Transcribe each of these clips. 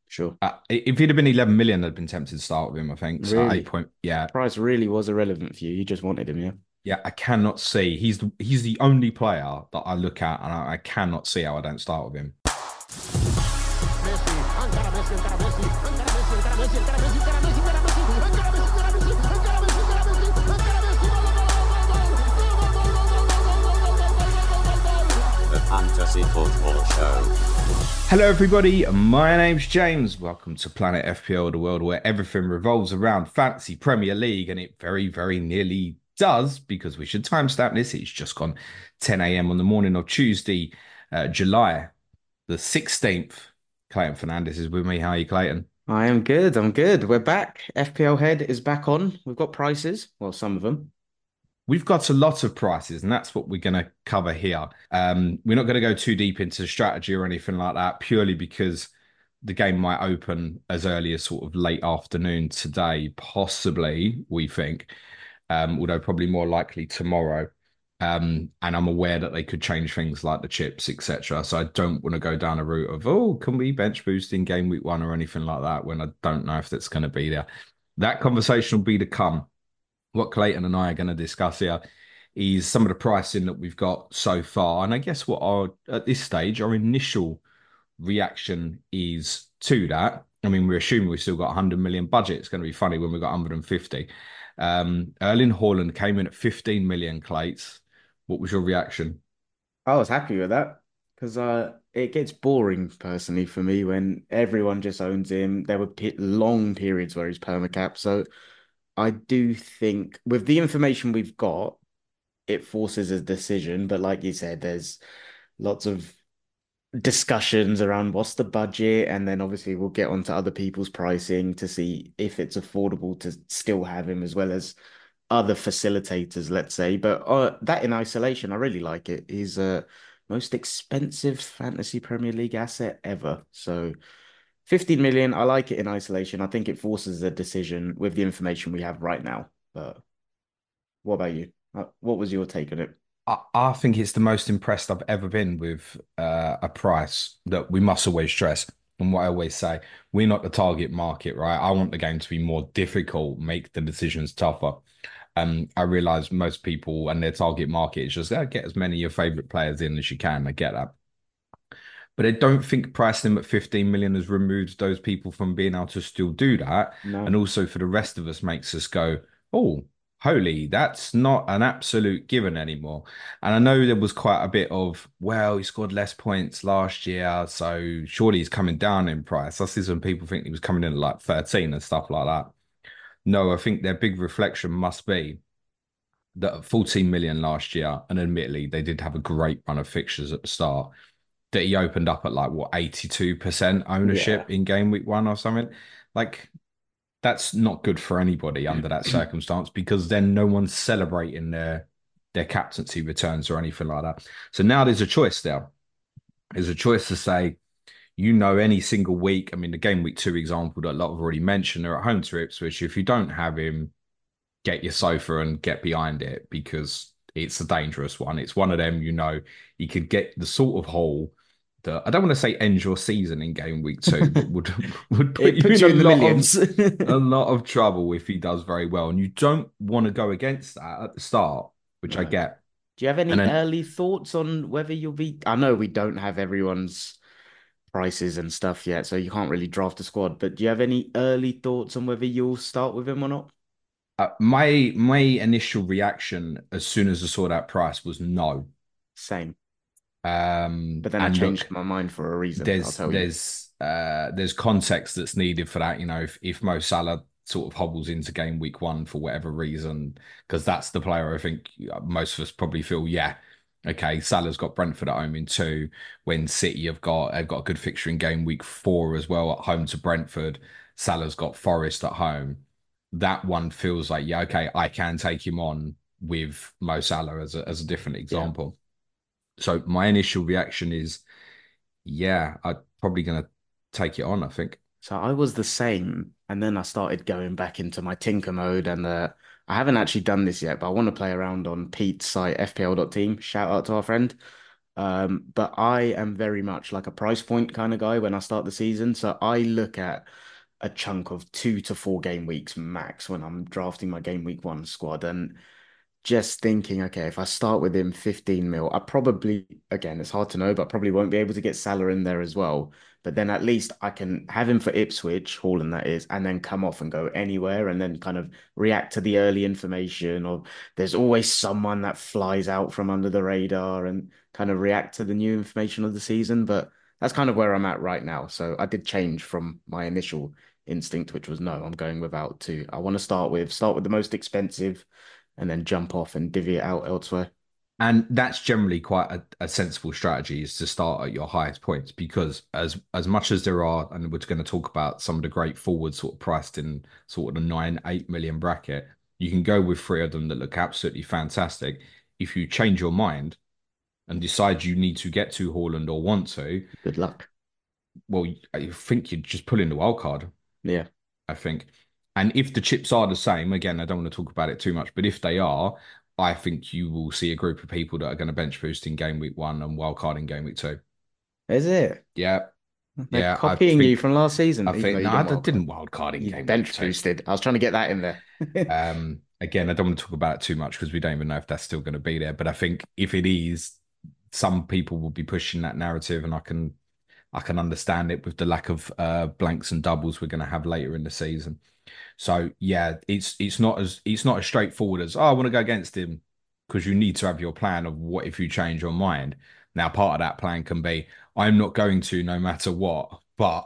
Sure. If he'd have been 11 million, I'd been tempted to start with him, I think. So 8 Really? point, yeah. Price really was irrelevant for you. You just wanted him, yeah? Yeah, I cannot see. He's the only player that I look at and I cannot see how I don't start with him. Messi, encara Messi, encara Messi, encara Messi, encara Messi, encara Messi, encara Messi, encara Messi, encara Messi, encara Messi, encara Messi, encara Messi, encara Messi, The Fantasy Football Show. Hello, everybody. My name's James. Welcome to Planet FPL, the world where everything revolves around Fantasy Premier League, and it very, very nearly does because we should timestamp this. It's just gone 10 a.m. on the morning of Tuesday, July the 16th. Clayton Fernandez is with me. How are you, Clayton? I am good. I'm good. We're back. FPL Head is back on. We've got prices. Well, some of them. We've got a lot of prices, and that's what we're going to cover here. We're not going to go too deep into strategy or anything like that, purely because the game might open as early as sort of late afternoon today, possibly, we think, although probably more likely tomorrow. And I'm aware that they could change things like the chips, etc. So I don't want to go down a route of, oh, can we bench boost in game week 1 or anything like that when I don't know if that's going to be there. That conversation will be to come. What Clayton and I are going to discuss here is some of the pricing that we've got so far. And I guess what at this stage, our initial reaction is to that. I mean, we're assuming we've still got 100 million budget. It's going to be funny when we've got 150. Erling Haaland came in at 15 million clates. What was your reaction? I was happy with that because it gets boring personally for me when everyone just owns him. There were long periods where he's permacapped. So I do think with the information we've got, it forces a decision. But like you said, there's lots of discussions around what's the budget, and then obviously we'll get onto other people's pricing to see if it's affordable to still have him as well as other facilitators, let's say. But that in isolation, I really like it. He's a most expensive fantasy Premier League asset ever. So 15 million, I like it in isolation. I think it forces a decision with the information we have right now. But what about you? What was your take on it? I think it's the most impressed I've ever been with a price that we must always stress. And what I always say, we're not the target market, right? I want the game to be more difficult, make the decisions tougher. I realize most people and their target market is just get as many of your favorite players in as you can. I get that. But I don't think pricing them at 15 million has removed those people from being able to still do that. And No, also for the rest of us makes us go, oh, holy, that's not an absolute given anymore. And I know there was quite a bit of, well, he scored less points last year, so surely he's coming down in price. I see some people think he was coming in at like 13 and stuff like that. No, I think their big reflection must be that at 14 million last year, and admittedly, they did have a great run of fixtures at the start that he opened up at like what 82% yeah. ownership in game week 1 or something. Like that's not good for anybody under that circumstance because then no one's celebrating their captaincy returns or anything like that. So now there's a choice there. There's a choice to say, any single week. I mean, the game week 2 example that a lot have already mentioned are at home to Ipswich. If you don't have him, get your sofa and get behind it because it's a dangerous one. It's one of them, you could get the sort of hole that I don't want to say end your season in game week 2, but would would put It you puts in you in the millions. a lot of trouble if he does very well. And you don't want to go against that at the start, which I No. get. Do you have And any then early thoughts on whether you'll be? I know we don't have everyone's prices and stuff yet, so you can't really draft a squad, but do you have any early thoughts on whether you'll start with him or not? my initial reaction as soon as I saw that price was no. Same. But then I And changed look, my mind for a reason. I'll there's tell you. there's there's context that's needed for that. If Mo Salah sort of hobbles into game week 1 for whatever reason, because that's the player I think most of us probably feel, yeah, okay, Salah's got Brentford at home in 2, when City have got a good fixture in game week 4 as well at home to Brentford. Salah's got Forest at home. That one feels like, yeah, okay, I can take him on with Mo Salah as a different Yeah. example. So my initial reaction is, yeah, I'm probably gonna take it on, I think. So I was the same, and then I started going back into my tinker mode, and I haven't actually done this yet, but I want to play around on Pete's site, FPL.team. Shout out to our friend. But I am very much like a price point kind of guy when I start the season. So I look at a chunk of 2 to 4 game weeks max when I'm drafting my game week one squad. And just thinking, okay, if I start with him 15 mil, I probably, again, it's hard to know, but probably won't be able to get Salah in there as well. But then at least I can have him for Ipswich, Haaland that is, and then come off and go anywhere and then kind of react to the early information. Or there's always someone that flies out from under the radar and kind of react to the new information of the season. But that's kind of where I'm at right now. So I did change from my initial instinct, which was no, I'm going without two. I want to start with the most expensive and then jump off and divvy it out elsewhere. And that's generally quite a sensible strategy is to start at your highest points because as much as there are, and we're going to talk about some of the great forwards sort of priced in sort of the 9, 8 million bracket, you can go with three of them that look absolutely fantastic. If you change your mind and decide you need to get to Haaland or want to, Good luck. well, I think you just pull in the wild card. Yeah. I think. And if the chips are the same, again, I don't want to talk about it too much, but if they are, I think you will see a group of people that are going to bench boost in game week one and wildcard in game week two. Is it? Yeah, They're yeah. I copying you think from last season, I even though think you no, I didn't wildcard. didn't wildcard in You game week bench two. boosted. I was trying to get that in there. Again, I don't want to talk about it too much because we don't even know if that's still going to be there. But I think if it is, some people will be pushing that narrative, and I can understand it with the lack of blanks and doubles we're going to have later in the season. So yeah, it's not as straightforward as, oh, I want to go against him, because you need to have your plan of what if you change your mind. Now, part of that plan can be I'm not going to no matter what, but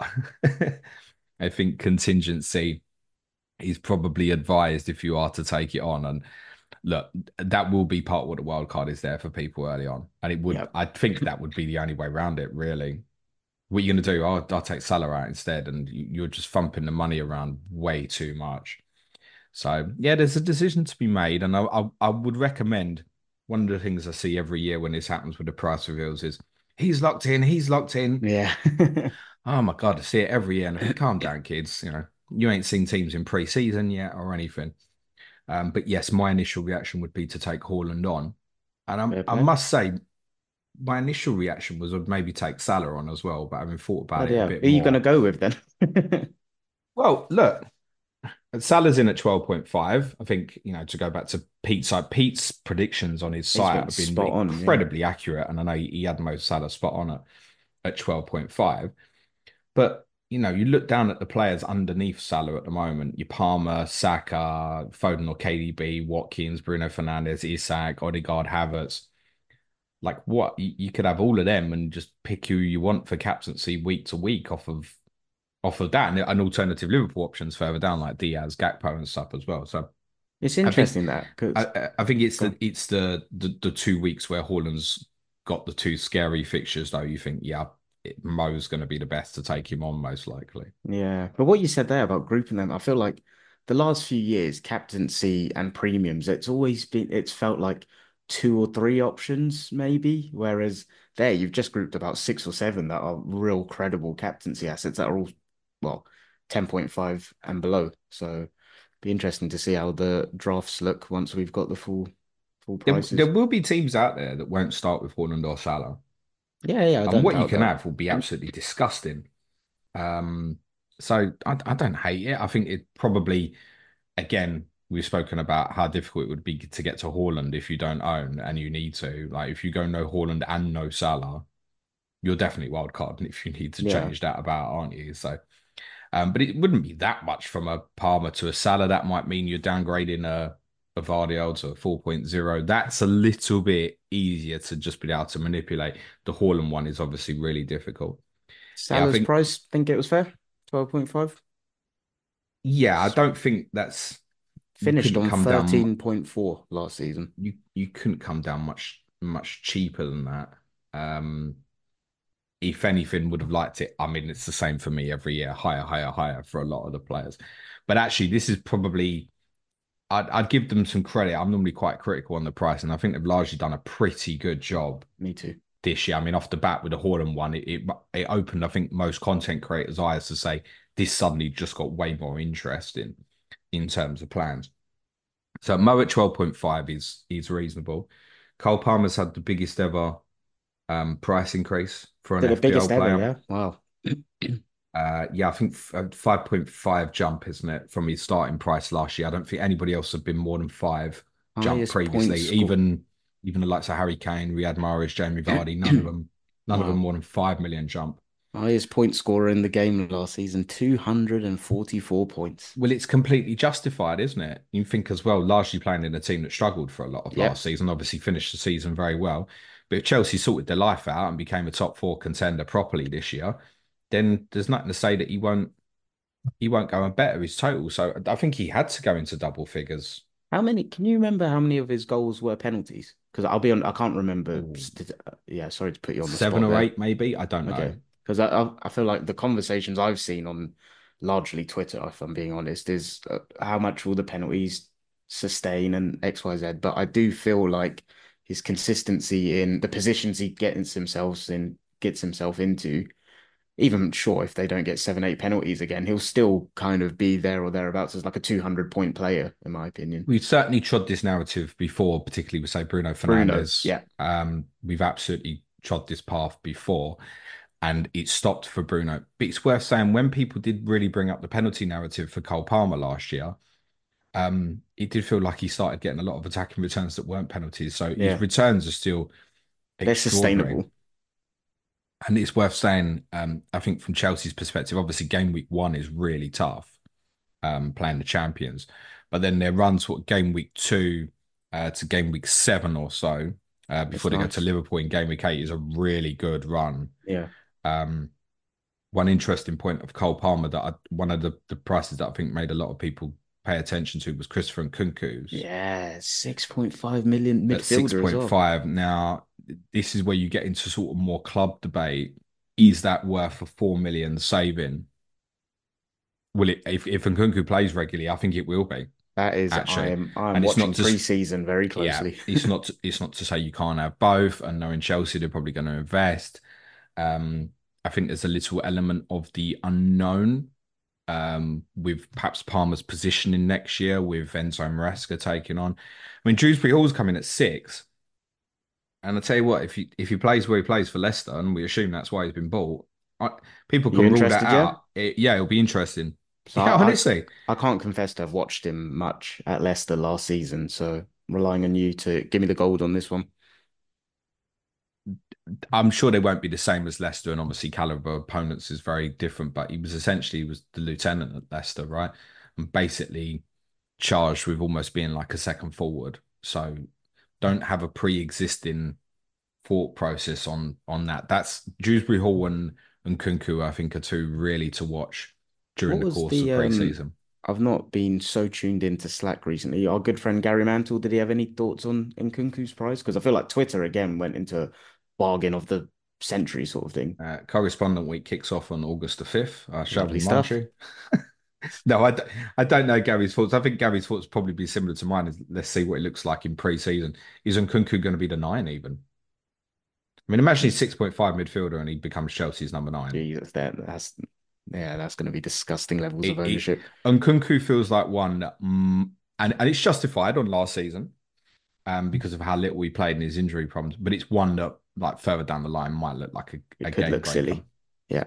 I think contingency is probably advised if you are to take it on. And look, that will be part of what the wild card is there for people early on. And Yep. I think that would be the only way around it, really. What are you going to do? I'll take Salah out instead, and you're just thumping the money around way too much. So yeah, there's a decision to be made, and I would recommend one of the things I see every year when this happens with the price reveals is he's locked in, he's locked in. Yeah. Oh my God, I see it every year, and I think, calm down, kids. You ain't seen teams in pre-season yet or anything. But yes, my initial reaction would be to take Haaland on, and Fair I play. must say my initial reaction was I'd maybe take Salah on as well, but having thought about But it a yeah, bit who are you going to more. go with then? Well, look, Salah's in at 12.5. I think, to go back to Pete's side, Pete's predictions on his He's site been have been spot on. Yeah. incredibly accurate. And I know he had Mo Salah spot on at 12.5. But, you look down at the players underneath Salah at the moment, your Palmer, Saka, Foden or KDB, Watkins, Bruno Fernandes, Isak, Odegaard, Havertz. Like what? You could have all of them and just pick who you want for captaincy week to week off of that, and alternative Liverpool options further down like Diaz, Gakpo, and stuff as well. So It's I think interesting that because I think it's the 2 weeks where Haaland's got the two scary fixtures though. You think, yeah, Mo's going to be the best to take him on most likely. yeah, but what you said there about grouping them, I feel like the last few years, captaincy and premiums, it's felt like two or three options maybe, whereas there you've just grouped about 6 or 7 that are real credible captaincy assets that are all, well, 10.5 and below. So be interesting to see how the drafts look once we've got the full There prices. will be teams out there that won't start with Haaland or Salah, Yeah, yeah, I and don't what you doubt can that. have will be absolutely disgusting. Um, so I don't hate it. I think it probably, again, we've spoken about how difficult it would be to get to Haaland if you don't own and you need to. Like if you go no Haaland and no Salah, you're definitely wild card if you need to Yeah. change that about, aren't you? So, but it wouldn't be that much from a Palmer to a Salah. That might mean you're downgrading a Vardiol to a 4.0. That's a little bit easier to just be able to manipulate. The Haaland one is obviously really difficult. Yeah, I Salah's think, price, think it was fair. 12.5. yeah, I don't think that's, you Finished couldn't on come down 13.4 last season. you couldn't come down much cheaper than that. Um, if anything, would have liked it. I mean, it's the same for me every year, higher, higher, higher for a lot of the players. But actually, this is probably I'd give them some credit. I'm normally quite critical on the price, and I think they've largely done a pretty good job Me too. this year. I mean, off the bat with the Haaland one, it opened, I think, most content creators' eyes to say this suddenly just got way more interesting in terms of plans. So Mo at 12.5 is reasonable. Cole Palmer's had the biggest ever price increase for an To the biggest FPL ever, player. yeah. Wow. Yeah, I think 5.5 jump, isn't it, from his starting price last year? I don't think anybody else had been more than 5 jump Highest point previously. score. Even the likes of Harry Kane, Riyad Mahrez, Jamie Vardy, none of them Wow. more than 5 million jump. Highest point scorer in the game last season, 244 points. Well, it's completely justified, isn't it? You think as well, largely playing in a team that struggled for a lot of last Yep. season, obviously finished the season very well. But if Chelsea sorted their life out and became a top four contender properly this year, then there's nothing to say that he won't go and better his total. So I think he had to go into double figures. How many, can you remember how many of his goals were penalties? Because I'll be on, I can't remember. Ooh, Yeah, sorry to put you on the seven spot or there. eight, maybe. I don't know. Okay. Because I feel like the conversations I've seen on largely Twitter, if I'm being honest, is how much will the penalties sustain and XYZ. But I do feel like his consistency in the positions he gets himself into, even sure if they don't get 7, 8 penalties again, he'll still kind of be there or thereabouts as like a 200 point player, in my opinion. We've certainly trod this narrative before, particularly with, say, Bruno Bruno, Fernandes. yeah, We've absolutely trod this path before, and it stopped for Bruno. But it's worth saying when people did really bring up the penalty narrative for Cole Palmer last year, it did feel like he started getting a lot of attacking returns that weren't penalties. So his yeah, returns are still they're extraordinary. sustainable. And it's worth saying, I think from Chelsea's perspective, obviously game week 1 is really tough, playing the champions. But then their run sort of game week 2 to game week 7 or so, It's before they go to nice. Liverpool in game week 8 is a really good run. Yeah. Um, One interesting point of Cole Palmer one of the prices that I think made a lot of people pay attention to was Christopher Nkunku's Yeah, 6.5 million at midfielder as well. 6.5. Now, this is where you get into sort of more club debate. Is that worth a 4 million saving? Will it, if Nkunku plays regularly, I think it will be, That is, actually. I'm And it's not watching just, pre-season very yeah, closely. it's not to say you can't have both. And knowing Chelsea, they're probably going to invest. Um, I think there's a little element of the unknown, with perhaps Palmer's positioning next year with Enzo Maresca taking on. I mean, Dewsbury Hall's coming at 6. And I tell you what, if he plays where he plays for Leicester, and we assume that's why he's been bought, I, people You can rule that interested yet? out. Yeah, it'll be interesting. So Yeah, honestly, I can't confess to have watched him much at Leicester last season, so I'm relying on you to give me the gold on this one. I'm sure they won't be the same as Leicester, and obviously caliber of opponents is very different. But he was the lieutenant at Leicester, right? And basically charged with almost being like a second forward. So don't have a pre-existing thought process on that. That's Dewsbury Hall and Kunku, I think, are two really to watch during What the was course of the pre-season. I've not been so tuned into Slack recently. Our good friend Gary Mantle, did he have any thoughts on Nkunku's price? Because I feel like Twitter again went into bargain of the century sort of thing. Correspondent week kicks off on August the 5th. I shall Lovely remind stuff. you. No, I don't know Gary's thoughts. I think Gary's thoughts probably be similar to mine. Let's see what it looks like in pre-season. Is Nkunku going to be the 9 even? I mean, imagine he's 6.5 midfielder and he becomes Chelsea's number 9. Jesus, that's yeah, that's going to be disgusting levels of It ownership. Nkunku feels like one that, and it's justified on last season, because of how little he played in his injury problems. But it's one that, like, further down the line might look like a It could game look breaker. silly. Yeah.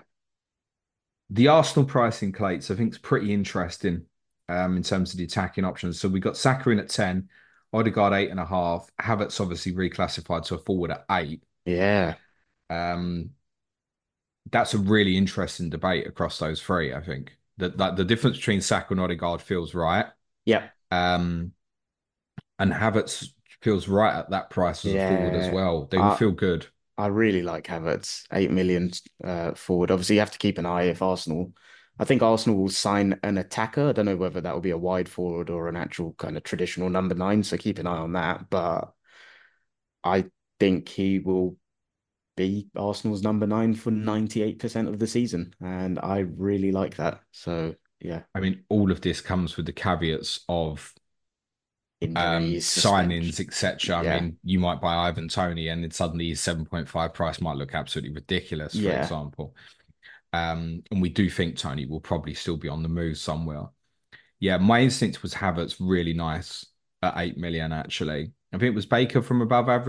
The Arsenal pricing, Clates, I think is pretty interesting, in terms of the attacking options. So we got Saka in at 10, Odegaard 8.5, Havertz obviously reclassified to a forward at 8. Yeah. Um, that's a really interesting debate across those three. I think that, like, the difference between Saka and Odegaard feels right. Yeah. Um, and Havertz feels right at that price as a forward as Yeah. well. They all I feel good. I really like Havertz, 8 million forward. Obviously, you have to keep an eye if Arsenal. I think Arsenal will sign an attacker. I don't know whether that will be a wide forward or an actual kind of traditional number 9. So keep an eye on that. But I think he will be Arsenal's number 9 for 98% of the season. And I really like that. So yeah, I mean, all of this comes with the caveats of injuries, suspension. signings, etc. I Yeah. mean, you might buy Ivan Toney and then suddenly his 7.5 price might look absolutely ridiculous, for Yeah. example. And we do think Tony will probably still be on the move somewhere. Yeah, my instinct was Havertz really nice at 8 million, actually. I think it was Baker from above average.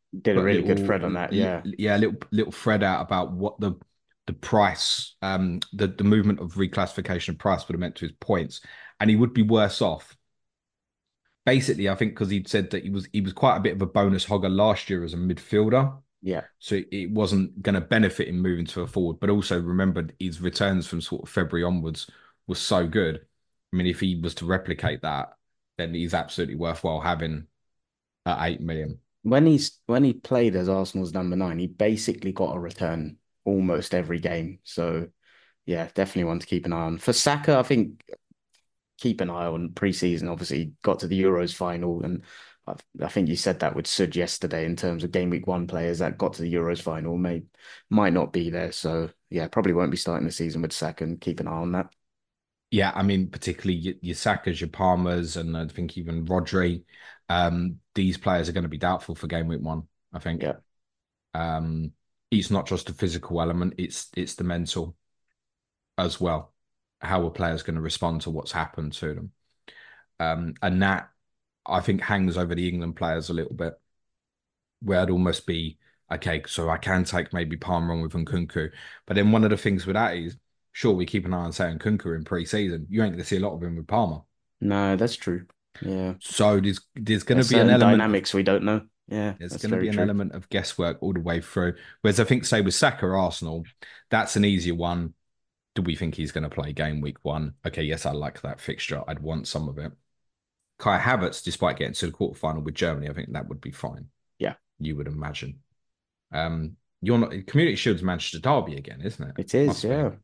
Did a put a really good little thread on that. Yeah. yeah, a little thread out about what the price, the movement of reclassification of price would have meant to his points, and he would be worse off. Basically, I think because he'd said that he was quite a bit of a bonus hogger last year as a midfielder. Yeah. So it wasn't going to benefit him moving to a forward. But also remember his returns from sort of February onwards was so good. I mean, if he was to replicate that, then he's absolutely worthwhile having at 8 million. When he played as Arsenal's number nine, he basically got a return almost every game. So yeah, definitely one to keep an eye on. For Saka, I think keep an eye on pre-season. Obviously, he got to the Euros final, and I think you said that with Sud yesterday in terms of game week one players that got to the Euros final might not be there. So yeah, probably won't be starting the season with Saka, and keep an eye on that. Yeah, I mean, particularly your Sakas, your Palmers, and I think even Rodri. These players are going to be doubtful for game week one, I think. Yeah, Um, it's not just a physical element, it's the mental as well. How a player's going to respond to what's happened to them. And that I think hangs over the England players a little bit, where it'd almost be okay, so I can take maybe Palmer on with Nkunku. But then one of the things with that is, sure, we keep an eye on saying Nkunku in pre-season. You ain't going to see a lot of him with Palmer. no, that's true. Yeah, So there's going to there's be an certain element of dynamics we don't know. Yeah, there's that's going to very be an true. element of guesswork all the way through. Whereas I think, say with Saka Arsenal, that's an easier one. Do we think he's going to play game week one? Okay, yes, I like that fixture. I'd want some of it. Kai Havertz, despite getting to the quarterfinal with Germany, I think that would be fine. Yeah, You would imagine. You're not Community Shield's Manchester Derby again, isn't it? it is. Must be. Yeah,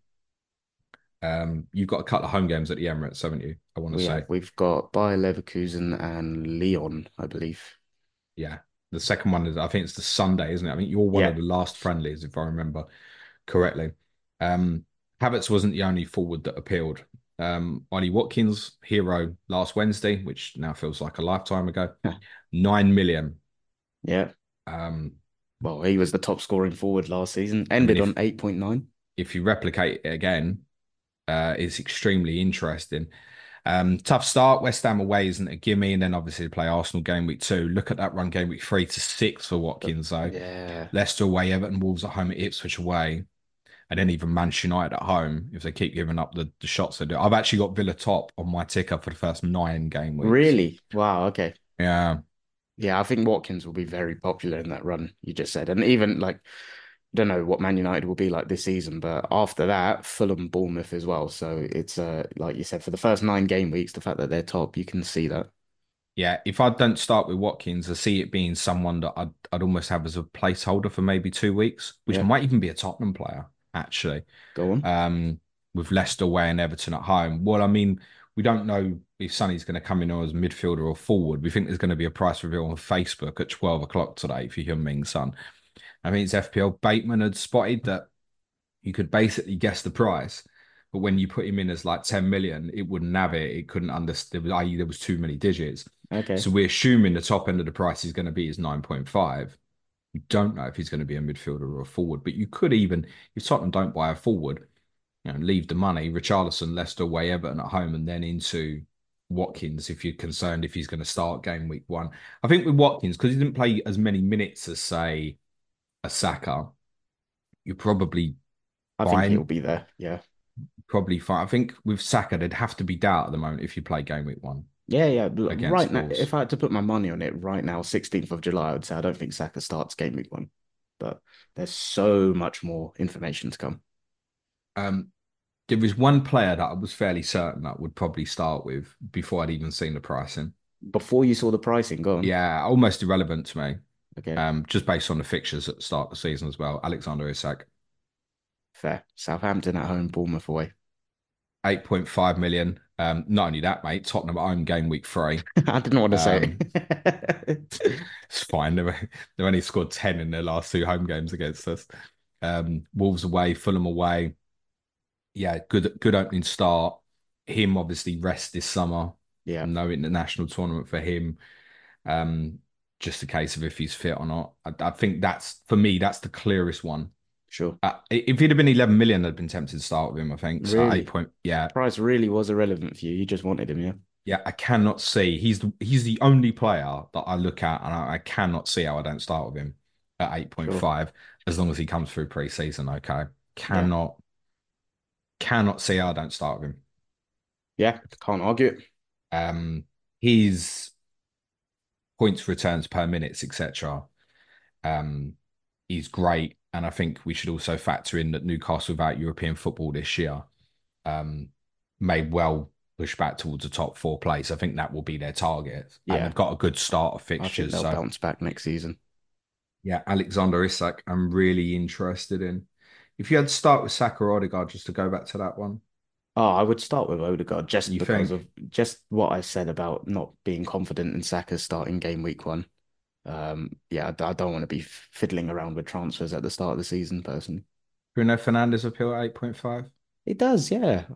You've got a couple of home games at the Emirates, haven't you? I want to say. we've got Bayer Leverkusen and Leon, I believe. Yeah. The second one is, I think it's the Sunday, isn't it? I think you're one of Yeah, the last friendlies, if I remember correctly. Havertz wasn't the only forward that appealed. Ollie Watkins, hero last Wednesday, which now feels like a lifetime ago. 9 million. yeah. Um, Well, he was the top scoring forward last season. I mean, Ended on 8.9. if you replicate it again, it's extremely interesting. Tough start. West Ham away isn't a gimme, and then obviously play Arsenal game week 2. Look at that run game week 3 to 6 for Watkins, though. Yeah, Leicester away, Everton, Wolves at home, at Ipswich away, and then even Manchester United at home if they keep giving up the shots they do. I've actually got Villa top on my ticker for the first 9 game weeks. really? Wow. Okay. Yeah. Yeah, I think Watkins will be very popular in that run you just said, and even like don't know what Man United will be like this season, but after that, Fulham, Bournemouth as well. So it's like you said, for the first 9 game weeks, the fact that they're top, you can see that. Yeah, if I don't start with Watkins, I see it being someone that I'd almost have as a placeholder for maybe 2 weeks, which Yeah, might even be a Tottenham player, actually. go on. With Leicester away and Everton at home. Well, I mean, we don't know if Sonny's going to come in as midfielder or forward. We think there's going to be a price reveal on Facebook at 12 o'clock today for Heung-min Son. I mean, it's FPL. Bateman had spotted that you could basically guess the price, but when you put him in as like 10 million, it wouldn't have it. It couldn't understand, i.e., there was too many digits. Okay. So we're assuming the top end of the price is going to be is 9.5. We don't know if he's going to be a midfielder or a forward, but you could even, if Tottenham don't buy a forward, leave the money, Richarlison, Leicester, away, Everton at home, and then into Watkins if you're concerned if he's going to start game week 1. I think with Watkins, because he didn't play as many minutes as, say, a Saka, you're probably I think he'll fine. be there. Yeah. Probably fine. I think with Saka, there'd have to be doubt at the moment if you play game week 1 Yeah, yeah. against Right now, Wolves. if I had to put my money on it right now, 16th of July, I would say I don't think Saka starts game week one. But there's so much more information to come. Um, there was one player that I was fairly certain that would probably start with before I'd even seen the pricing. Before you saw the pricing, go on. Yeah, almost irrelevant to me. Okay, Just based on the fixtures at the start of the season as well. Alexander Isak, fair. Southampton at home, Bournemouth away. 8.5 million. Not only that, mate, Tottenham at home game week 3. I didn't want to say Um, it. it's fine. They've only scored 10 in their last 2 home games against us. Wolves away, Fulham away. Yeah, good opening start. Him obviously rest this summer. Yeah, No international tournament for him. Um, just a case of if he's fit or not. I think that's for me. That's the clearest one. sure. If he'd have been 11 million, I'd been tempted to start with him. I think so. Really? 8 point. Yeah, Price really was irrelevant for you. You just wanted him, yeah? Yeah, I cannot see. He's the only player that I look at, and I cannot see how I don't start with him at Sure. 8.5 as long as he comes through pre-season. Okay, Yeah. cannot see how I don't start with him. Yeah. Can't argue it. His points returns per minutes, etc. Um, he's great, and I think we should also factor in that Newcastle without European football this year um, may well push back towards the top four place. I think that will be their target, and they've Yeah. got a good start of I think fixtures. they'll So bounce back next season. yeah, Alexander Isak, I'm really interested in. If you had to start with Saka or Odegaard, just to go back to that one, Oh, I would start with Odegaard just you because think of just what I said about not being confident in Saka starting game week one. Yeah, I don't want to be fiddling around with transfers at the start of the season, personally. Bruno Fernandes appeal at 8.5? It does, yeah.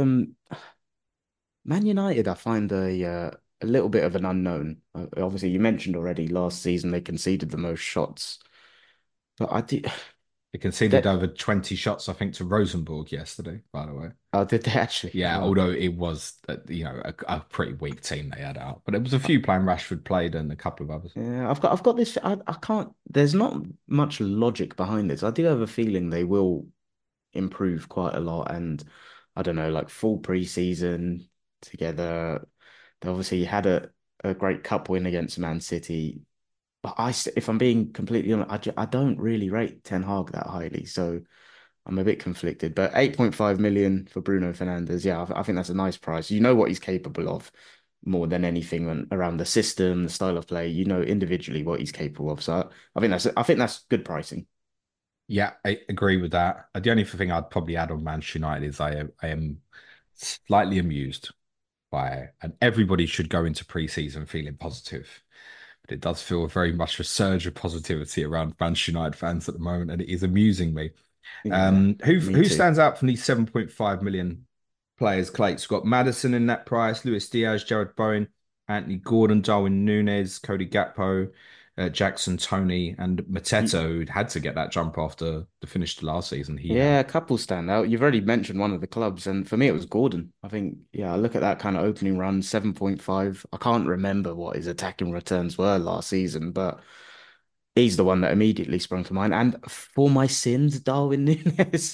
Man United, I find a little bit of an unknown. Obviously, you mentioned already last season they conceded the most shots, but I did They conceded that. over 20 shots, I think, to Rosenborg yesterday, by the way. Did they actually? Yeah, Wow. although it was, a pretty weak team they had out. But it was a few playing Rashford played and a couple of others. Yeah, I've got this. I can't. There's not much logic behind this. I do have a feeling they will improve quite a lot, and I don't know, like full preseason together. They obviously had a great cup win against Man City, but if I'm being completely honest, I don't really rate Ten Hag that highly, so I'm a bit conflicted. But 8.5 million for Bruno Fernandes, yeah, I think that's a nice price. You know what he's capable of more than anything around the system, the style of play. You know individually what he's capable of. So I think that's good pricing. Yeah, I agree with that. The only thing I'd probably add on Manchester United is I am slightly amused by it. And everybody should go into pre-season feeling positive. But it does feel very much a surge of positivity around Manchester United fans at the moment, and it is amusing me. Yeah, me Who too. stands out from these 7.5 million players, Clates? We've got Madison in that price, Luis Diaz, Jared Bowen, Anthony Gordon, Darwin Núñez, Cody Gakpo, Jackson, Tony, and Mateta, who'd had to get that jump after the finish to last season. He Yeah, had. a couple stand out. You've already mentioned one of the clubs, and for me, it was Gordon. I think, yeah, I look at that kind of opening run, 7.5. I can't remember what his attacking returns were last season, but he's the one that immediately sprung to mind. And for my sins, Darwin Núñez,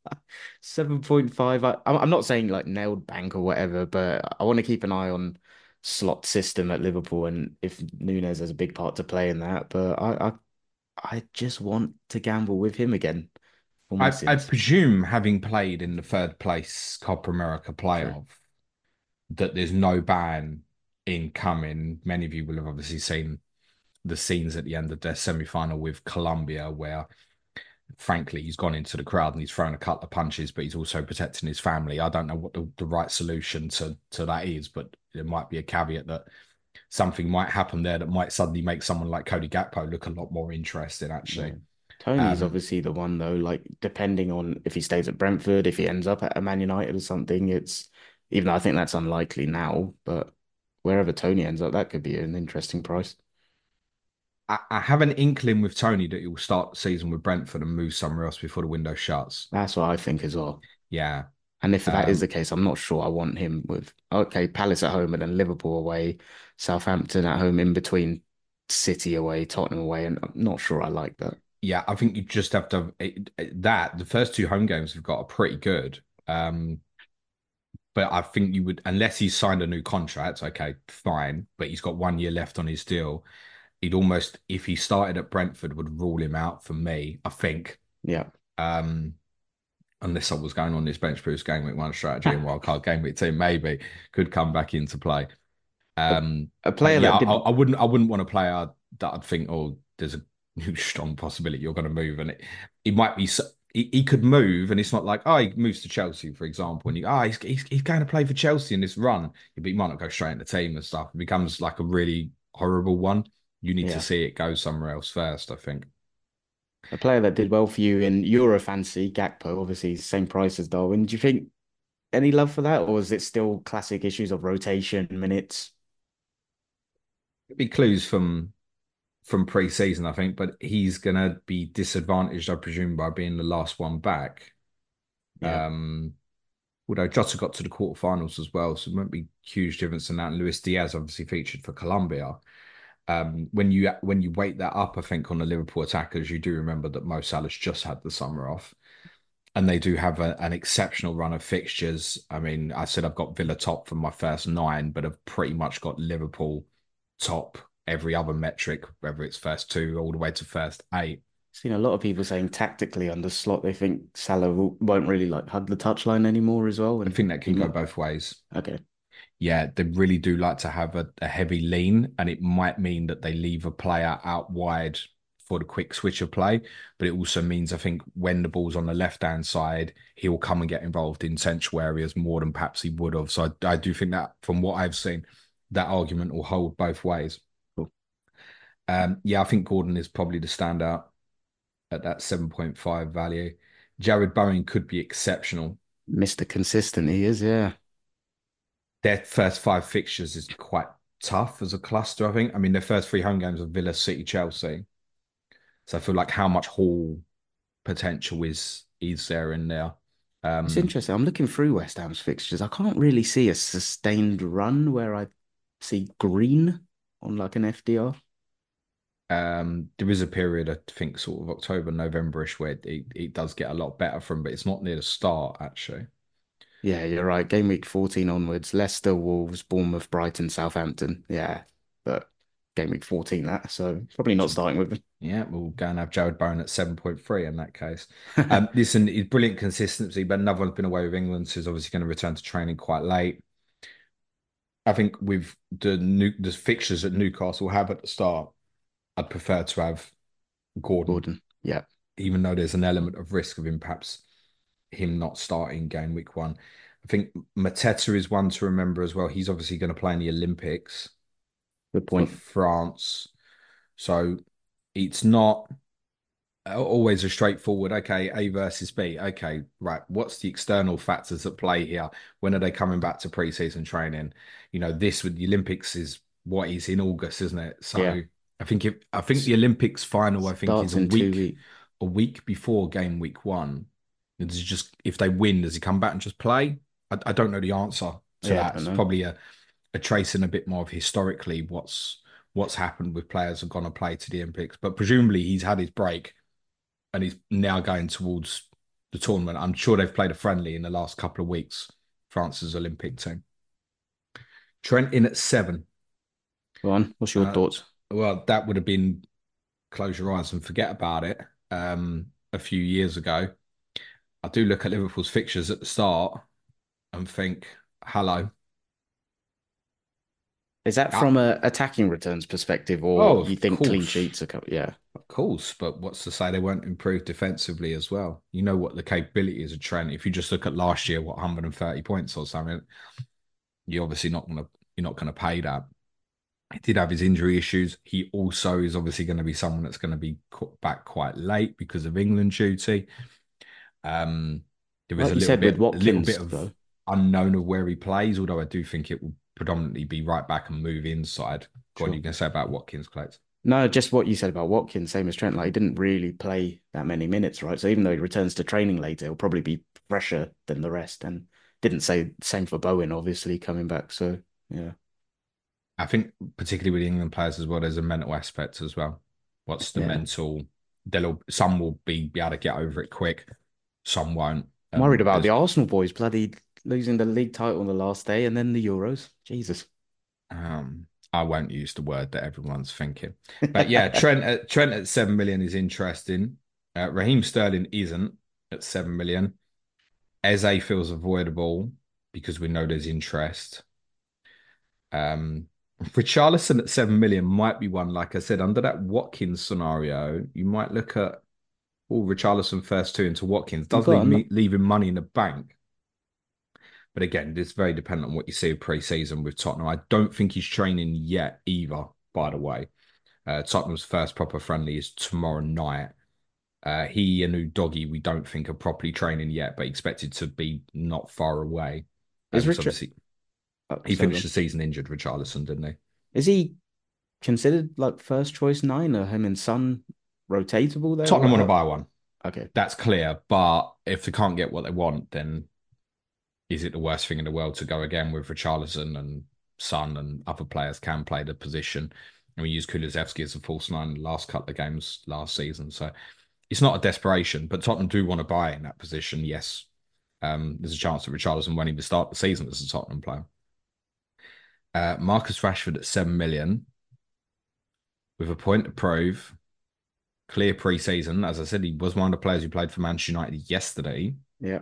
7.5. I'm not saying like nailed bank or whatever, but I want to keep an eye on slot system at Liverpool and if Núñez has a big part to play in that. But I just want to gamble with him again for my I sins. presume, having played in the third place Copa America True. playoff, that there's no ban incoming. Many of you will have obviously seen the scenes at the end of their semi-final with Colombia, where frankly he's gone into the crowd and he's thrown a couple of punches, but he's also protecting his family. I don't know what the right solution to that is, but there might be a caveat that something might happen there that might suddenly make someone like Cody Gakpo look a lot more interesting, Yeah. actually. Tony's Um, obviously the one though, like depending on if he stays at Brentford, if he ends up at a Man United or something, it's even though I think that's unlikely now, but wherever Tony ends up, that could be an interesting price. I have an inkling with Tony that he will start the season with Brentford and move somewhere else before the window shuts. That's what I think as well. Yeah. And if that is Um, the case, I'm not sure I want him with okay, Palace at home and then Liverpool away, Southampton at home in between City away, Tottenham away, and I'm not sure I like that. yeah, I think you just have to that the first two home games we've got are pretty good. But I think you would, unless he's signed a new contract, okay, fine. But he's got 1 year left on his deal. He'd almost, if he started at Brentford, would rule him out for me, I think. Yeah. Um, unless I was going on this bench boost game week one strategy and wildcard game week team, maybe could come back into play. A, Um, a but player yeah, that did I wouldn't want a player that I'd think, oh, there's a strong possibility you're going to move, and it might be. He could move, and it's not like, oh, he moves to Chelsea, for example, and he's going to play for Chelsea in this run, but he might not go straight into the team and stuff. It becomes like a really horrible one. You need to yeah. see it go somewhere else first, I think. A player that did well for you in Euro fancy, Gakpo, obviously same price as Darwin. Do you think any love for that, or is it still classic issues of rotation, minutes? It'd be clues from pre-season, I think, but he's gonna be disadvantaged, I presume, by being the last one back. Yeah. Um, Although Jota got to the quarterfinals as well, so it won't be huge difference in that. And Luis Diaz obviously featured for Colombia. When you weight that up, I think on the Liverpool attackers, you do remember that Mo Salah's just had the summer off, and they do have an exceptional run of fixtures. I mean, I said I've got Villa top for my first 9, but I've pretty much got Liverpool top every other metric, whether it's first 2 all the way to first 8. Seen a lot of people saying tactically under Slot they think Salah won't really like hug the touchline anymore as well, I and think that he can go might. both ways. Okay, Yeah, they really do like to have a heavy lean, and it might mean that they leave a player out wide for the quick switch of play. But it also means, I think, when the ball's on the left hand side, he'll come and get involved in central areas more than perhaps he would have. So I do think that, from what I've seen, that argument will hold both ways. cool. Yeah, I think Gordon is probably the standout at that 7.5 value. Jared Bowen could be exceptional. Mr. Consistent he is, yeah. Their first 5 fixtures is quite tough as a cluster, I think. I mean, their first 3 home games are Villa, City, Chelsea. So I feel like how much Hall potential is there in there. It's interesting. I'm looking through West Ham's fixtures. I can't really see a sustained run where I see green on like an FDR. There is a period, I think, sort of October, November-ish, where it does get a lot better from, but it's not near the start, actually. Yeah, you're right. Game week 14 onwards, Leicester, Wolves, Bournemouth, Brighton, Southampton. Yeah, but game week 14 that, so probably not starting with them. Yeah, we'll go and have Jared Bowen at 7.3 in that case. Listen, he's brilliant consistency, but another one's been away with England, so he's obviously going to return to training quite late. I think with the fixtures that Newcastle have at the start, I'd prefer to have Gordon, Gordon, yeah. even though there's an element of risk of him perhaps him not starting game week 1. I think Mateta is one to remember as well. He's obviously going to play in the Olympics Good for point. France. So it's not always a straightforward, okay, A versus B. Okay, right. What's the external factors at play here? When are they coming back to pre-season training? This with the Olympics is what is in August, isn't it? So Yeah. I think the Olympics final, I think, is Starts in 2 weeks. a week before game week 1. It's just, if they win, does he come back and just play? I don't know the answer to Yeah, I that. don't It's know. probably a tracing a bit more of historically what's happened with players who've gone to play to the Olympics. But presumably he's had his break and he's now going towards the tournament. I'm sure they've played a friendly in the last couple of weeks, France's Olympic team. Trent in at 7. Go on. What's your thoughts? Well, that would have been close your eyes and forget about it a few years ago. I do look at Liverpool's fixtures at the start and think, hello. Is that Ah, from a attacking returns perspective, or oh, you of think clean course. sheets are yeah, Of course, but what's to say they won't improve defensively as well? You know what the capability is of Trent. If you just look at last year, 130 points or something, you're not gonna pay that. He did have his injury issues. He also is obviously going to be someone that's going to be back quite late because of England duty. Um, there is like you said with a little bit Watkins of though. unknown of where he plays, although I do think it will predominantly be right back and move inside. What are Sure. you going to say about Watkins, Clates? No, just what you said about Watkins, same as Trent. Like he didn't really play that many minutes, right? So even though he returns to training later, he'll probably be fresher than the rest. And didn't say same for Bowen, obviously coming back. So yeah, I think particularly with England players as well, there's a mental aspect as well. What's the yeah. mental? Some will be able to get over it quick, some won't. I'm worried about the There's Arsenal boys, bloody losing the league title on the last day and then the Euros. Jesus. I won't use the word that everyone's thinking, but yeah, Trent at 7 million is interesting. Raheem Sterling isn't at 7 million. Eze feels avoidable because we know there's interest. Um, Richarlison at 7 million might be one. Like I said, under that Watkins scenario, you might look at Richarlison first 2 into Watkins. You Does got him. leaving money in the bank. But again, it's very dependent on what you see of pre-season with Tottenham. I don't think he's training yet either, by the way. Tottenham's first proper friendly is tomorrow night. He and Udogie, we don't think are properly training yet, but expected to be not far away. Is So Richard? obviously, Oh, he sorry, go finished on. the season injured, Richarlison, didn't he? Is he considered like first choice 9 or him and Son rotatable there? Tottenham What? want to buy one. Okay. That's clear. But if they can't get what they want, then Is it the worst thing in the world to go again with Richarlison and Son and other players can play the position? And we used Kulusevski as a false nine in the last couple of games last season. So it's not a desperation, but Tottenham do want to buy in that position. Yes. There's a chance that Richarlison won't even start the season as a Tottenham player. Marcus Rashford at 7 million with a point to prove. Clear pre-season. As I said, he was one of the players who played for Manchester United yesterday. Yeah.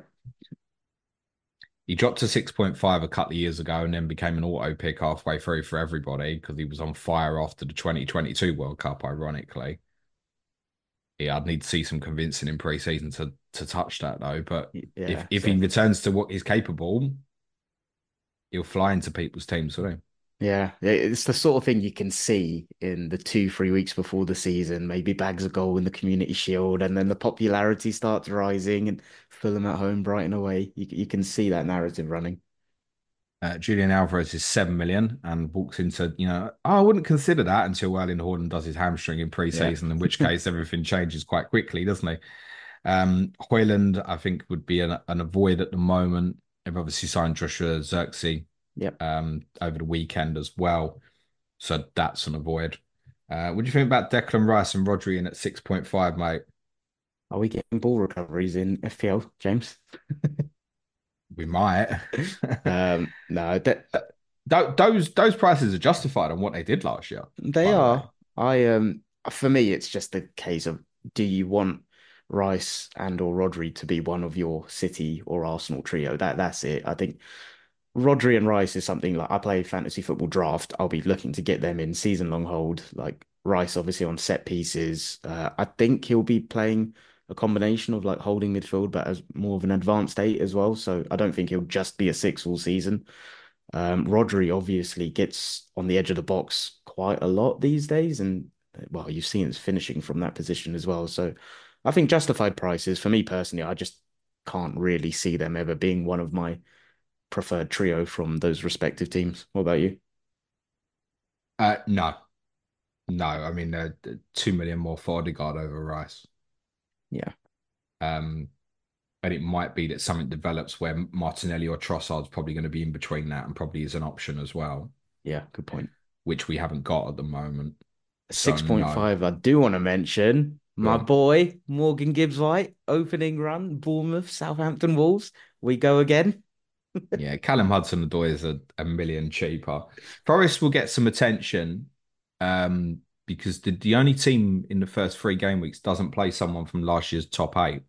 He dropped to 6.5 a couple of years ago and then became an auto pick halfway through for everybody because he was on fire after the 2022 World Cup, ironically. Yeah, I'd need to see some convincing in pre-season to touch that though. But Yeah, if he returns to what he's capable, he'll fly into people's teams, won't yeah, it's the sort of thing you can see in the 2, 3 weeks before the season. Maybe bags a goal in the Community Shield, and then the popularity starts rising, and Fulham at home, Brighton away. You can see that narrative running. Julian Alvarez is 7 million and walks into, I wouldn't consider that until Erling Haaland does his hamstring in Yeah, pre-season, in which case everything changes quite quickly, doesn't he? Hoyland, I think, would be an avoid at the moment. They've obviously signed Joshua Zirkzee yep. over the weekend as well. So that's an avoid. What do you think about Declan Rice and Rodri in at 6.5, mate? Are we getting ball recoveries in FPL, James? We might. No, Those prices are justified on what they did last year, they by the way. are. For me, it's just a case of, do you want Rice and or Rodri to be one of your City or Arsenal trio? That's it. I think Rodri and Rice is something like, I play fantasy football draft. I'll be looking to get them in season long hold. Like Rice, obviously on set pieces. I think he'll be playing a combination of like holding midfield, but as more of an advanced eight as well. So I don't think he'll just be a six all season. Rodri obviously gets on the edge of the box quite a lot these days, and well, you've seen his finishing from that position as well. So I think justified prices for me personally, I just can't really see them ever being one of my preferred trio from those respective teams. What about you? No, no. I mean, 2 million more for Odegaard over Rice. Yeah, Um, and it might be that something develops where Martinelli or Trossard's probably going to be in between that and probably is an option as well, yeah, good point. which we haven't got at the moment. So no, 6.5, I do want to mention go my on. boy, Morgan Gibbs White, opening run, Bournemouth, Southampton Wolves. We go again. Yeah, Callum Hudson-Odoi is a million cheaper. Forest will get some attention because the only team in the first 3 game weeks doesn't play someone from last year's top eight.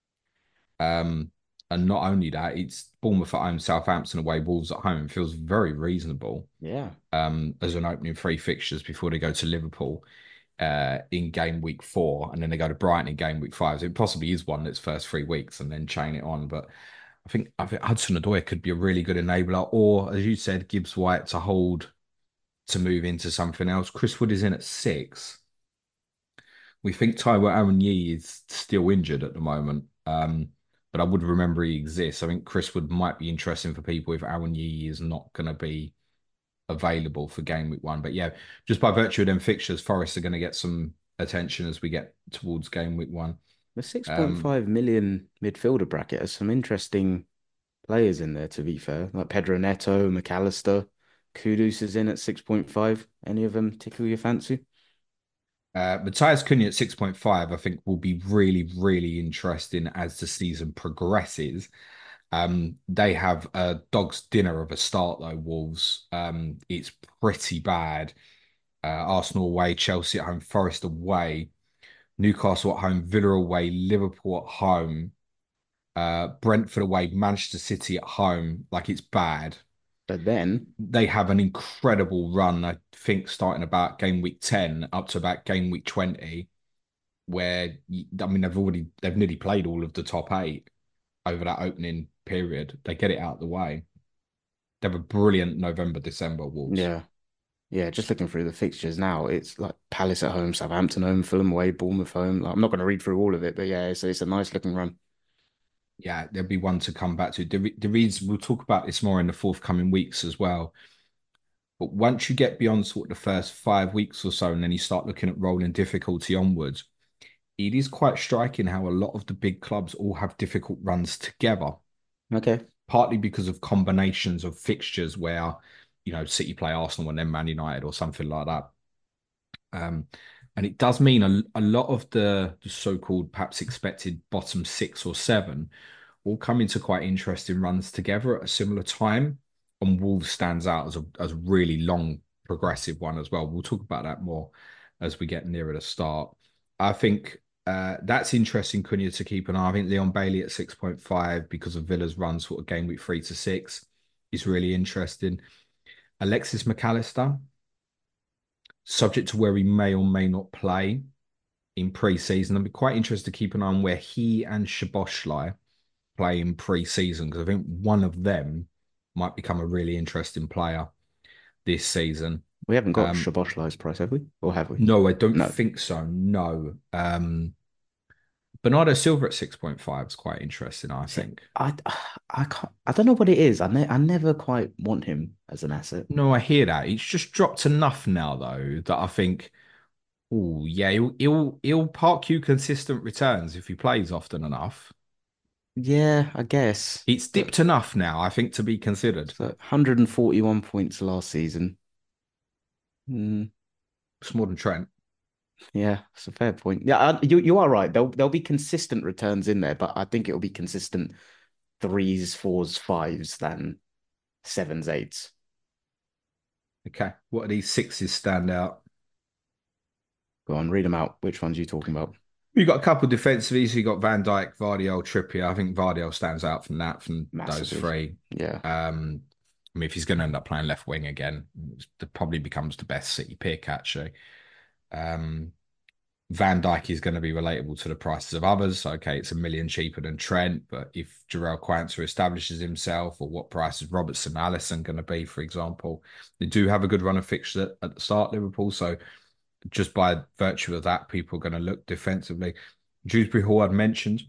Um, and not only that, it's Bournemouth at home, Southampton away, Wolves at home. It feels very reasonable Yeah, as an opening 3 fixtures before they go to Liverpool in game week 4, and then they go to Brighton in game week 5. So it possibly is one that's first 3 weeks and then chain it on. But I think Hudson-Odoi could be a really good enabler, or as you said, Gibbs White to hold to move into something else. Chris Wood is in at 6. We think Taiwo Awoniyi is still injured at the moment. But I would remember he exists. I think Chris Wood might be interesting for people if Awoniyi is not going to be available for game week 1. But yeah, just by virtue of them fixtures, Forest are going to get some attention as we get towards game week 1. the Um, 6.5 million midfielder bracket has some interesting players in there, to be fair, like Pedro Neto, McAllister. Kudus is in at 6.5. Any of them tickle your fancy? Matthias Cunha at 6.5, I think, will be really, really interesting as the season progresses. They have a dog's dinner of a start, though, Wolves. It's pretty bad. Arsenal away, Chelsea at home, Forest away, Newcastle at home, Villa away, Liverpool at home, Brentford away, Manchester City at home. Like, it's bad. But then, They have an incredible run, I think, starting about game week 10 up to about game week 20, where I mean they've nearly played all of the top 8 over that opening period. They get it out of the way. They have a brilliant November, December, Wolves. yeah, yeah, just looking through the fixtures now, it's like Palace at home, Southampton home, Fulham away, Bournemouth home. Like, I'm not going to read through all of it, but yeah, it's a nice looking run. Yeah, there'll be one to come back to. There is, we'll talk about this more in the forthcoming weeks as well. But once you get beyond sort of the first 5 weeks or so, and then you start looking at rolling difficulty onwards, it is quite striking how a lot of the big clubs all have difficult runs together. Okay. partly because of combinations of fixtures where, City play Arsenal and then Man United or something like that. Um, and it does mean a lot of the so-called perhaps expected bottom six or seven all come into quite interesting runs together at a similar time. And Wolves stands out as a really long progressive one as well. We'll talk about that more as we get nearer the start. I think that's interesting, Cunha, to keep an eye. I think Leon Bailey at 6.5 because of Villa's run sort of game week 3 to 6 is really interesting. Alexis McAllister, subject to where he may or may not play in pre-season. I'd be quite interested to keep an eye on where he and Szoboszlai play in pre-season because I think one of them might become a really interesting player this season. We haven't got Um, Szoboszlai's price, have we? Or have we? no, I don't No. think so. No. Bernardo Silva at 6.5 is quite interesting, I See, think. I can't, I don't know what it is. I never quite want him as an asset. No, I hear that. He's just dropped enough now, though, that I think, oh yeah, he'll park you consistent returns if he plays often enough. Yeah, I guess. It's But dipped enough now, I think, to be considered. so 141 points last season. Mm, It's more than Trent. yeah, it's a fair point. Yeah, you are right. There'll be consistent returns in there, but I think it'll be consistent threes, fours, fives than sevens, eights. Okay. What are these sixes stand out? Go on, read them out. Which ones are you talking about? You've got a couple of defensives. You've got Van Dijk, Vardiol, Trippier. I think Vardiol stands out from those Massively. three. Yeah. I mean, if he's going to end up playing left wing again, it probably becomes the best City pick, actually. Um, Van Dijk is going to be relatable to the prices of others. Okay, it's 1 million cheaper than Trent, but if Jarell Quansah establishes himself, or what price is Robertson Alisson going to be, for example? They do have a good run of fixtures at the start, Liverpool, so just by virtue of that, people are going to look defensively. Dewsbury Hall, I'd mentioned.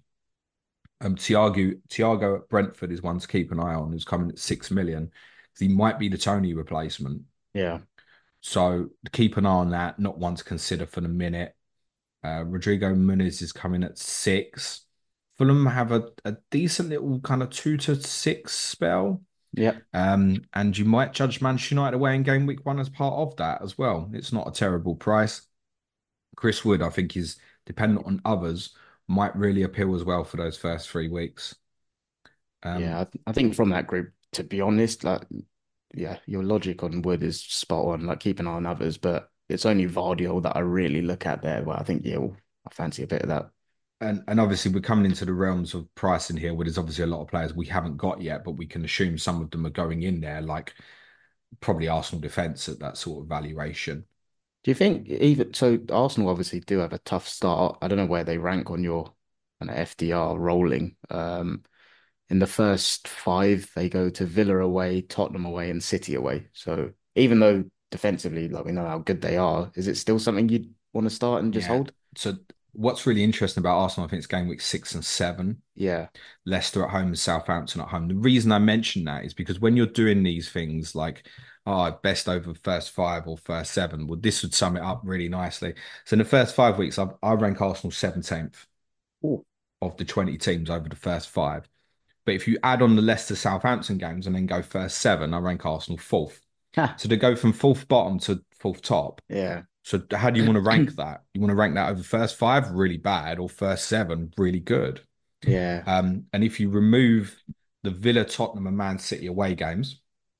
Thiago at Brentford is one to keep an eye on, who's coming at 6 million. He might be the Tony replacement. Yeah. So keep an eye on that, not one to consider for the minute. Rodrigo Muniz is coming at 6. Fulham have a decent little kind of 2 to 6 spell. Yeah. And you might judge Manchester United away in game week 1 as part of that as well. It's not a terrible price. Chris Wood, I think, is dependent on others, might really appeal as well for those first 3 weeks. Yeah. I think from that group, to be honest, like, yeah, your logic on Wood is spot on. Like, keep an eye on others, but it's only Vardiol that I really look at there. But I think, yeah, well, I fancy a bit of that. And obviously we're coming into the realms of pricing here, where there's obviously a lot of players we haven't got yet, but we can assume some of them are going in there, like probably Arsenal defence at that sort of valuation. Do you think even so? Arsenal obviously do have a tough start. I don't know where they rank on your kind of FDR rolling. In the first five, they go to Villa away, Tottenham away, and City away. So even though defensively, like we know how good they are, is it still something you'd want to start and just Yeah. hold? So what's really interesting about Arsenal, I think it's game week 6 and 7. Yeah, Leicester at home and Southampton at home. The reason I mention that is because when you're doing these things like, oh, best over first 5 or first 7, well, this would sum it up really nicely. So in the first 5 weeks, I rank Arsenal 17th Ooh. of the 20 teams over the first 5. But if you add on the Leicester Southampton games and then go first 7, I rank Arsenal fourth. Ha, So to go from fourth bottom to fourth top. yeah, So how do you want to rank that? You want to rank that over first 5, really bad, or first 7, really good? yeah, And if you remove the Villa, Tottenham, and Man City away games,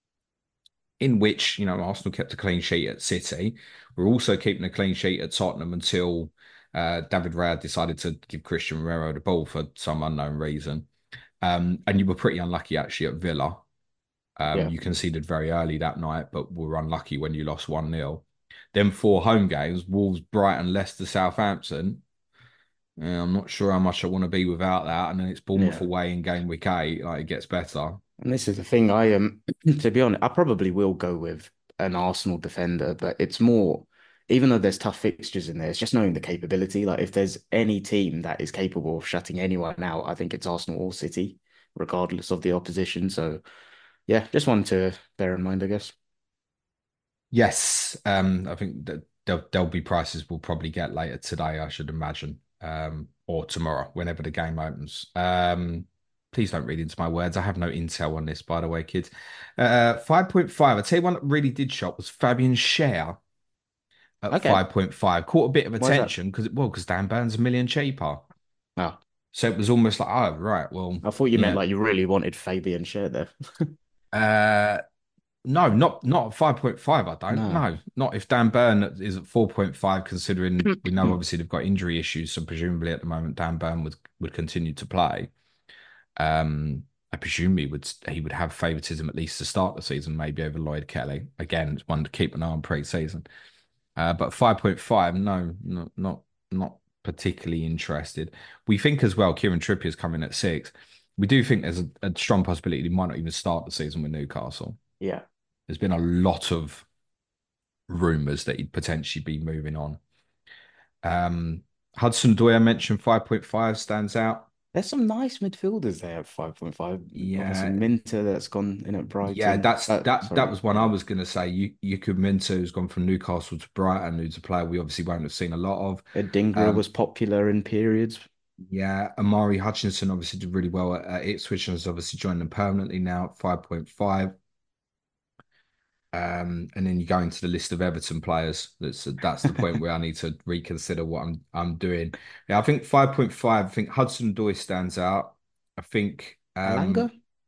in which, Arsenal kept a clean sheet at City, we're also keeping a clean sheet at Tottenham until David Raya decided to give Christian Romero the ball for some unknown reason. And you were pretty unlucky actually at Villa. yeah. You conceded very early that night, but were unlucky when you lost 1-0. Then 4 home games: Wolves, Brighton, Leicester, Southampton. Yeah, I'm not sure how much I want to be without that. And then it's Bournemouth Yeah. away in game week 8. Like, it gets better. And this is the thing, I to be honest, I probably will go with an Arsenal defender, but it's more, even though there's tough fixtures in there, it's just knowing the capability. Like if there's any team that is capable of shutting anyone out, I think it's Arsenal or City, regardless of the opposition. So yeah, just one to bear in mind, I guess. Yes, I think that there'll be prices we'll probably get later today, I should imagine, or tomorrow, whenever the game opens. Please don't read into my words. I have no intel on this, by the way, kids. 5.5. I'd say one that really did shock was Fabian Schär at Okay. 5.5. Caught a bit of Why is that? attention because Dan Burn's a million cheaper. Oh, So it was almost like, oh, right, well, I thought you meant yeah. like you really wanted Fabian Schär there. Uh, no, not at 5.5, I don't. No. No, not if Dan Burn is at 4.5, considering we know obviously they've got injury issues. So presumably at the moment, Dan Burn would continue to play. I presume he would have favouritism at least to start the season, maybe over Lloyd Kelly. Again, it's one to keep an eye on pre-season. But 5.5, no, not particularly interested. We think as well, Kieran Trippier's coming at 6. We do think there's a strong possibility he might not even start the season with Newcastle. Yeah. There's been a lot of rumours that he'd potentially be moving on. Hudson Doyle, I mentioned 5.5 stands out. There's some nice midfielders there at 5.5. Obviously, Yeah, Minter that's gone in at yeah, Brighton. that Sorry. was one I was going to say. You could Minter, who's gone from Newcastle to Brighton, who's a player we obviously won't have seen a lot of. Adingra was Um, popular in periods. yeah, Amari Hutchinson obviously did really well at Ipswich and has obviously joined them permanently now at 5.5. And then you go into the list of Everton players. That's the point where I need to reconsider what I'm doing. Yeah, I think 5.5. I think Hudson Odoi stands out. I think Alanga?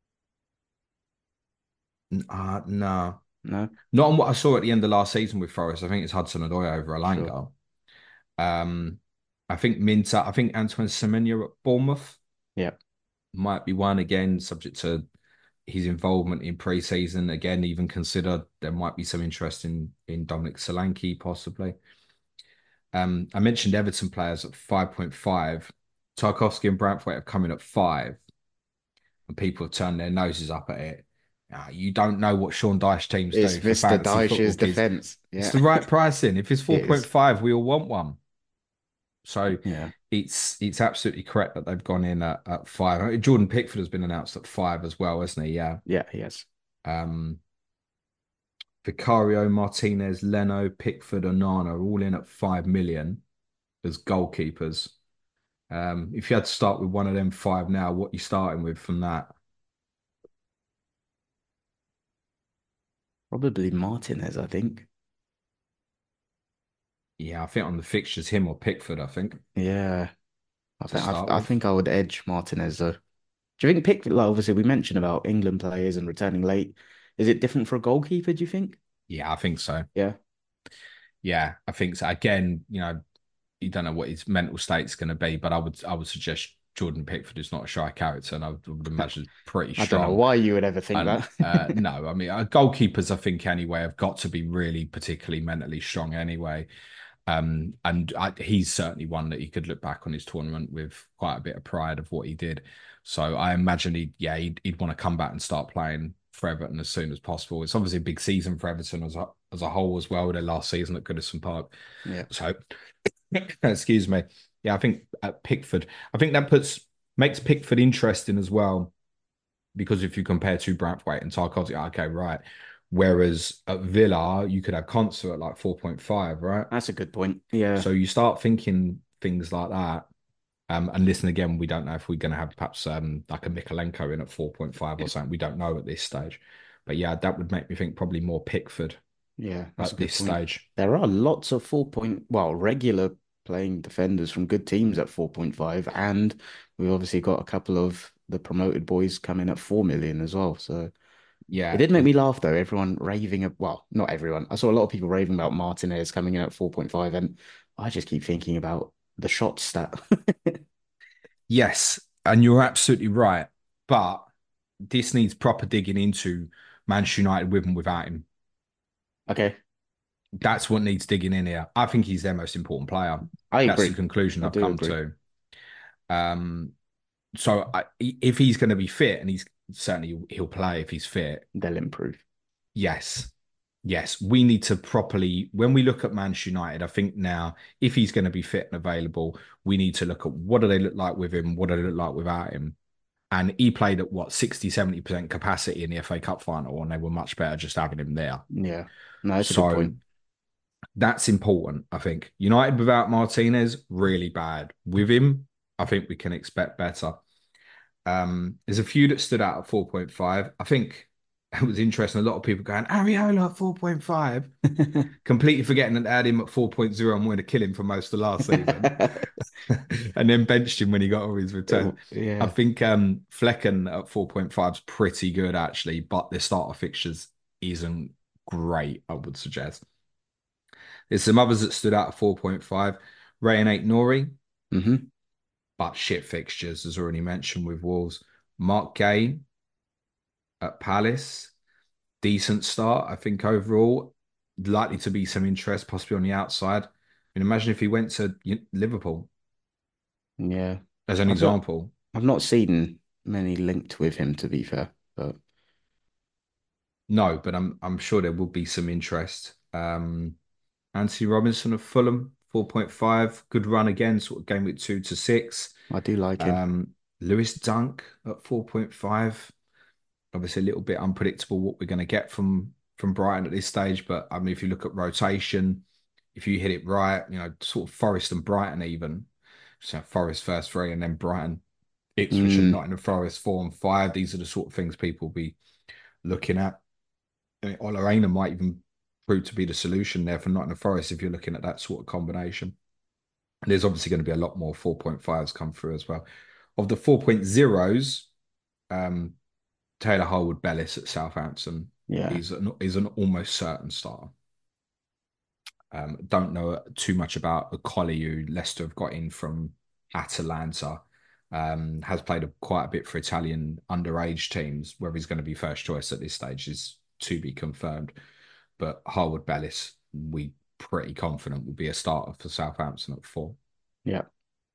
no, No, not on what I saw at the end of last season with Forest. I think it's Hudson Odoi over sure. Alanga. Um, I think Minter. I think Antoine Semenyo at Bournemouth Yeah. might be one again, subject to his involvement in pre-season. Again, even consider there might be some interest in Dominic Solanke possibly. I mentioned Everton players at 5.5. Tarkovsky and Branthwaite have come in at 5, and people have turned their noses up at it. You don't know what Sean Dyche teams It's do for Mr. fantasy football Dyche's kids. defense. It's Yeah, the right pricing. If it's it is. 4.5, we all want one. So Yeah. it's absolutely correct that they've gone in at 5. Jordan Pickford has been announced at 5 as well, hasn't he? Yeah. Yeah, yes. Um, Vicario, Martinez, Leno, Pickford, and Nana are all in at 5 million as goalkeepers. If you had to start with one of them 5 now, what are you starting with from that? Probably Martinez, I think. Yeah, I think on the fixtures, him or Pickford, I think, Yeah. to start I with. think I would edge Martinez though. Do you think Pickford, like obviously we mentioned about England players and returning late. Is it different for a goalkeeper, do you think? Yeah, I think so. Yeah. Yeah, I think so. Again, you don't know what his mental state's going to be, but I would suggest Jordan Pickford is not a shy character, and I would imagine pretty I don't know strong. why you would ever think And that. no, I mean goalkeepers, I think anyway, have got to be really particularly mentally strong anyway. He's certainly one that he could look back on his tournament with quite a bit of pride of what he did. So I imagine he'd want to come back and start playing for Everton as soon as possible. It's obviously a big season for Everton as a whole as well. Their last season at Goodison Park. Yeah. So excuse me. Yeah, I think Pickford. I think that makes Pickford interesting as well because if you compare to Braithwaite and Tarkovsky, okay, right. Whereas at Villa, you could have Concert at like 4.5, right? That's a good point. Yeah. So you start thinking things like that. And listen again, we don't know if we're going to have perhaps like a Mikalenko in at 4.5 or something. We don't know at this stage. But yeah, that would make me think probably more Pickford Yeah, that's a at good this point. stage. There are lots of regular playing defenders from good teams at 4.5, and we've obviously got a couple of the promoted boys coming at 4 million as well. So it Yeah, did make me laugh though. Everyone raving well, not everyone. I saw a lot of people raving about Martinez coming in at 4.5, and I just keep thinking about the shot stat. yes, and you're absolutely right. But this needs proper digging into Manchester United with and without him. Okay, That's what needs digging in here. I think he's their most important player. I That's the agree. conclusion I I've do come agree. to. If he's going to be fit, and he'll play if he's fit. They'll improve. Yes, yes, we need to properly when we look at Manchester United. I think now, if he's going to be fit and available, we need to look at what do they look like with him, what do they look like without him. And he played at what 60-70% capacity in the FA Cup final, and they were much better just having him there. Yeah, no, that's a good So point. that's important, I think. United without Martinez, really bad. With him, I think we can expect better. There's a few that stood out at 4.5. I think it was interesting. A lot of people going, Areola at 4.5, completely forgetting that they had him at 4.0 and wanted to kill him for most of last season. And then benched him when he got all his return. I Yeah. think Flecken at 4.5 is pretty good, actually, but the starter fixtures isn't great, I would suggest. There's some others that stood out at 4.5. Ray and 8 Nori, Hmm. but shit fixtures, as already mentioned, with Wolves. Mark Gay at Palace, decent start, I think, overall. Likely to be some interest, possibly on the outside. I mean, imagine if he went to Liverpool, Yeah. as an I've not example. I've not seen many linked with him, to be fair. But No, but I'm sure there will be some interest. Anthony Robinson of Fulham, 4.5. Good run again, sort of game week 2 to 6. I do like him. Lewis Dunk at 4.5. Obviously, a little bit unpredictable what we're going to get from Brighton at this stage. But I mean, if you look at rotation, if you hit it right, sort of Forest and Brighton even. So Forest first three and then Brighton, Ipswich and Mm, Nottingham Forest 4 and 5. These are the sort of things people will be looking at. I mean, Ola Aina might even prove to be the solution there for Nottingham Forest if you're looking at that sort of combination. And there's obviously going to be a lot more 4.5s come through as well. Of the 4.0s, Taylor Harwood-Bellis at Southampton yeah. is an almost certain starter. Don't know too much about Collie, who Leicester have got in from Atalanta. Has played quite a bit for Italian underage teams. Whether he's going to be first choice at this stage is to be confirmed. But Harwood-Bellis, we pretty confident will be a starter for Southampton at 4. Yeah.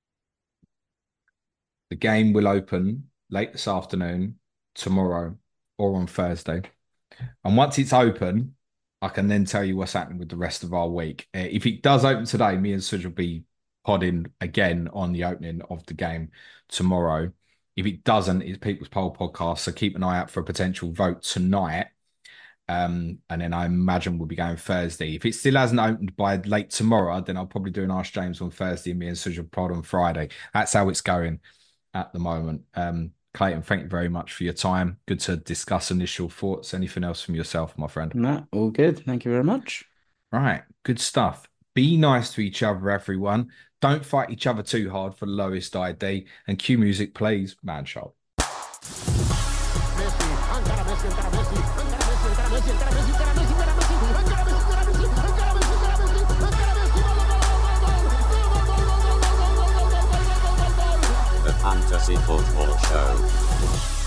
The game will open late this afternoon, tomorrow, or on Thursday. And once it's open, I can then tell you what's happening with the rest of our week. If it does open today, me and Suj will be podding again on the opening of the game tomorrow. If it doesn't, it's People's Poll podcast. So keep an eye out for a potential vote tonight. And then I imagine we'll be going Thursday. If it still hasn't opened by late tomorrow, then I'll probably do an Ask James on Thursday and me and Suj will pod on Friday. That's how it's going at the moment. Clayton, thank you very much for your time. Good to discuss initial thoughts. Anything else from yourself, my friend? Matt, all good. Thank you very much. Right, good stuff. Be nice to each other, everyone. Don't fight each other too hard for the lowest ID. And cue music, please. Man shot. The Fantasy Football Show.